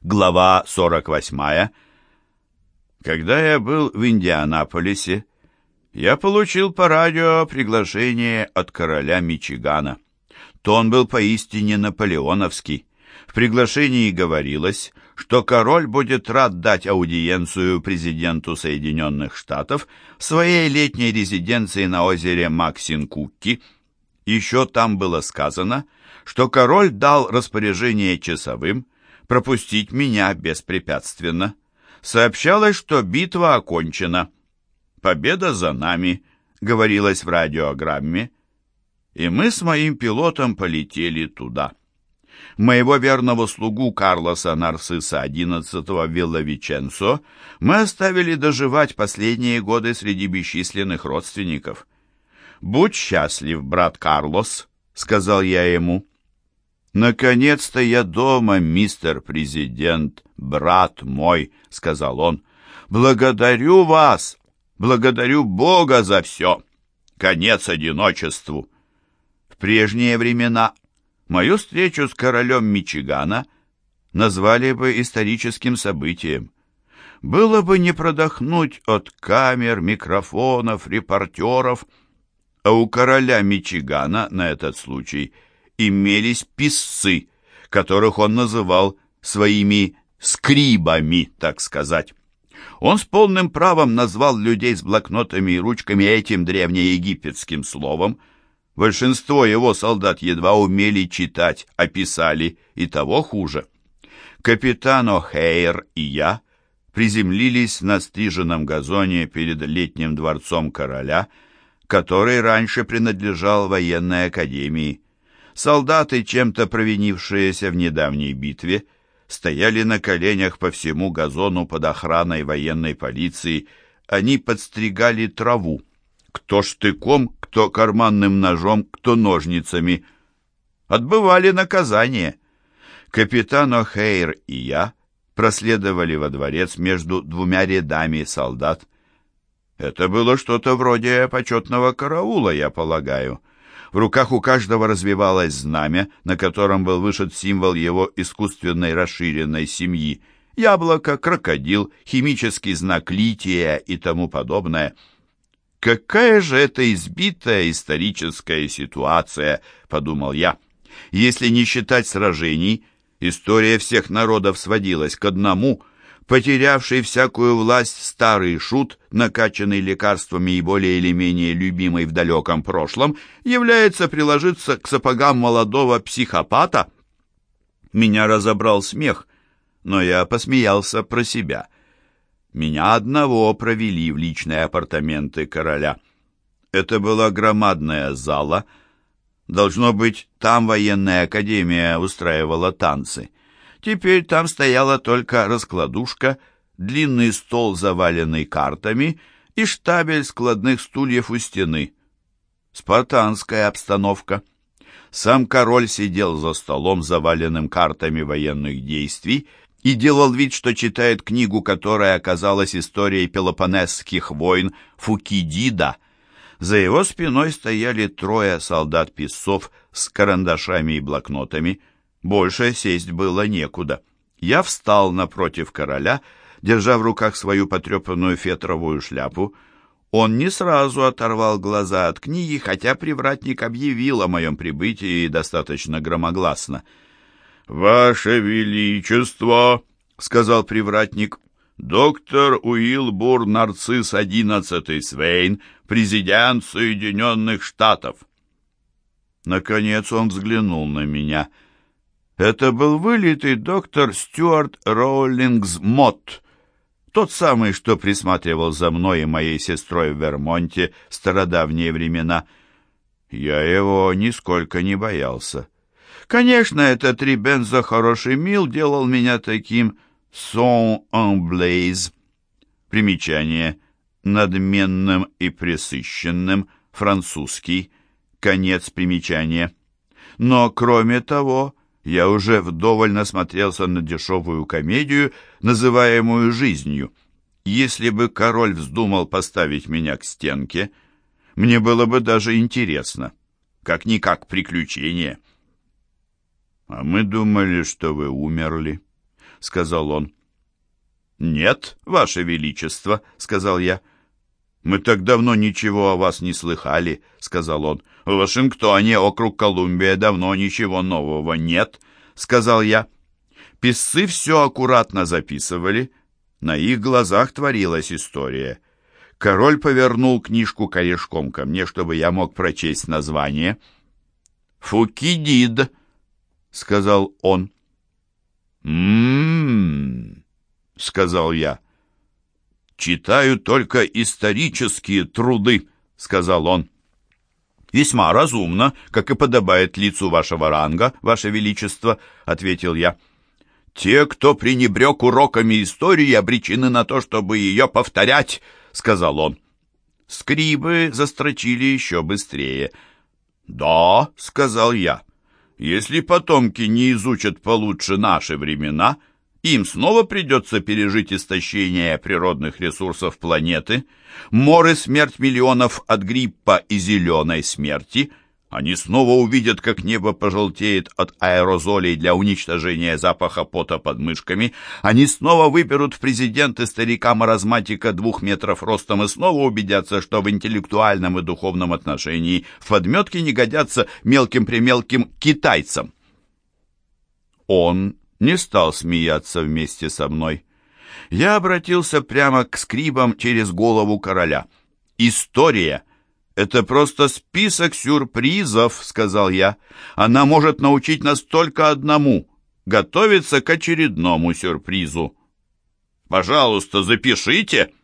Глава 48. Когда я был в Индианаполисе, я получил по радио приглашение от короля Мичигана. Тон был поистине наполеоновский. В приглашении говорилось, что король будет рад дать аудиенцию президенту Соединенных Штатов в своей летней резиденции на озере Максинкукки. Еще там было сказано, что король дал распоряжение часовым пропустить меня беспрепятственно. Сообщалось, что битва окончена. «Победа за нами», — говорилось в радиограмме, и мы с моим пилотом полетели туда. Моего верного слугу Карлоса Нарцисса XI Виллавиченцо мы оставили доживать последние годы среди бесчисленных родственников. «Будь счастлив, брат Карлос», — сказал я ему. «Наконец-то я дома, мистер президент, брат мой», — сказал он. «Благодарю вас, благодарю Бога за все. Конец одиночеству». В прежние времена мою встречу с королем Мичигана назвали бы историческим событием. Было бы не продохнуть от камер, микрофонов, репортеров, а у короля Мичигана на этот случай имелись писцы, которых он называл своими скрибами, так сказать. Он с полным правом назвал людей с блокнотами и ручками этим древнеегипетским словом. Большинство его солдат едва умели читать, а писали, и того хуже. Капитан О'Хейр и я приземлились на стриженном газоне перед летним дворцом короля, который раньше принадлежал военной академии. Солдаты, чем-то провинившиеся в недавней битве, стояли на коленях по всему газону под охраной военной полиции. Они подстригали траву. Кто штыком, кто карманным ножом, кто ножницами. Отбывали наказание. Капитан О'Хейр и я проследовали во дворец между двумя рядами солдат. Это было что-то вроде почетного караула, я полагаю. В руках у каждого развевалось знамя, на котором был вышит символ его искусственной расширенной семьи. Яблоко, крокодил, химический знак лития и тому подобное. «Какая же это избитая историческая ситуация», — подумал я. Если не считать сражений, история всех народов сводилась к одному — потерявший всякую власть старый шут, накачанный лекарствами и более или менее любимый в далеком прошлом, является приложиться к сапогам молодого психопата. Меня разобрал смех, но я посмеялся про себя. Меня одного провели в личные апартаменты короля. Это была громадная зала. Должно быть, там военная академия устраивала танцы. Теперь там стояла только раскладушка, длинный стол, заваленный картами, и штабель складных стульев у стены. Спартанская обстановка. Сам король сидел за столом, заваленным картами военных действий, и делал вид, что читает книгу, которая оказалась историей пелопонесских войн Фукидида. За его спиной стояли трое солдат-писцов с карандашами и блокнотами. Больше сесть было некуда. Я встал напротив короля, держа в руках свою потрепанную фетровую шляпу. Он не сразу оторвал глаза от книги, хотя привратник объявил о моем прибытии достаточно громогласно. «Ваше Величество», — сказал привратник, — «доктор Уилбур Нарцисс XI Свейн, президент Соединенных Штатов». Наконец он взглянул на меня. Это был вылитый доктор Стюарт Роулингс Мотт, тот самый, что присматривал за мной и моей сестрой в Вермонте в стародавние времена. Я его нисколько не боялся. Конечно, этот Рибензо хороший мил делал меня таким «сон анблейз». Примечание: надменным и пресыщенным, французский, конец примечания. Но, кроме того, я уже вдоволь насмотрелся на дешевую комедию, называемую «Жизнью». Если бы король вздумал поставить меня к стенке, мне было бы даже интересно, как-никак приключение. «А мы думали, что вы умерли», — сказал он. «Нет, Ваше Величество», — сказал я. «Мы так давно ничего о вас не слыхали», — сказал он. «В Вашингтоне, округ Колумбия, давно ничего нового нет», — сказал я. Писцы все аккуратно записывали. На их глазах творилась история. Король повернул книжку корешком ко мне, чтобы я мог прочесть название. «Фукидид», — сказал он. «М-м-м», сказал я. «Читаю только исторические труды», — сказал он. «Весьма разумно, как и подобает лицу вашего ранга, ваше величество», — ответил я. «Те, кто пренебрег уроками истории, обречены на то, чтобы ее повторять», — сказал он. Скрибы застрочили еще быстрее. «Да», — сказал я, — «если потомки не изучат получше наши времена, им снова придется пережить истощение природных ресурсов планеты, мор и смерть миллионов от гриппа и зеленой смерти. Они снова увидят, как небо пожелтеет от аэрозолей для уничтожения запаха пота под мышками. Они снова выберут в президенты старика-маразматика 2 метров ростом и снова убедятся, что в интеллектуальном и духовном отношении в подметке не годятся мелким-примелким китайцам». Он не стал смеяться вместе со мной. Я обратился прямо к скрибам через голову короля. «История — это просто список сюрпризов», — сказал я. «Она может научить нас только одному — готовиться к очередному сюрпризу». «Пожалуйста, запишите»,